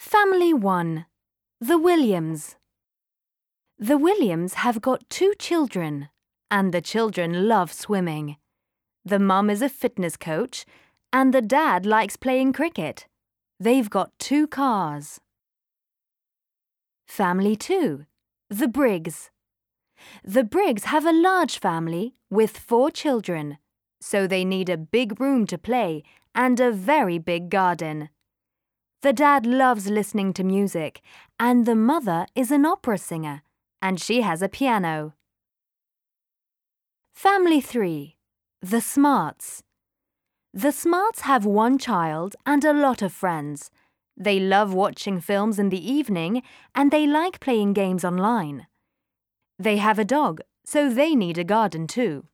Family 1. The Williams. The Williams have got 2 children, and the children love swimming. The mum is a fitness coach, and the dad likes playing cricket. They've got 2 cars. Family 2. The Briggs. The Briggs have a large family with 4 children, so they need a big room to play and a very big garden. The dad loves listening to music, and the mother is an opera singer, and she has a piano. Family 3. The Smarts. The Smarts have 1 child and a lot of friends. They love watching films in the evening, and they like playing games online. They have a dog, so they need a garden too.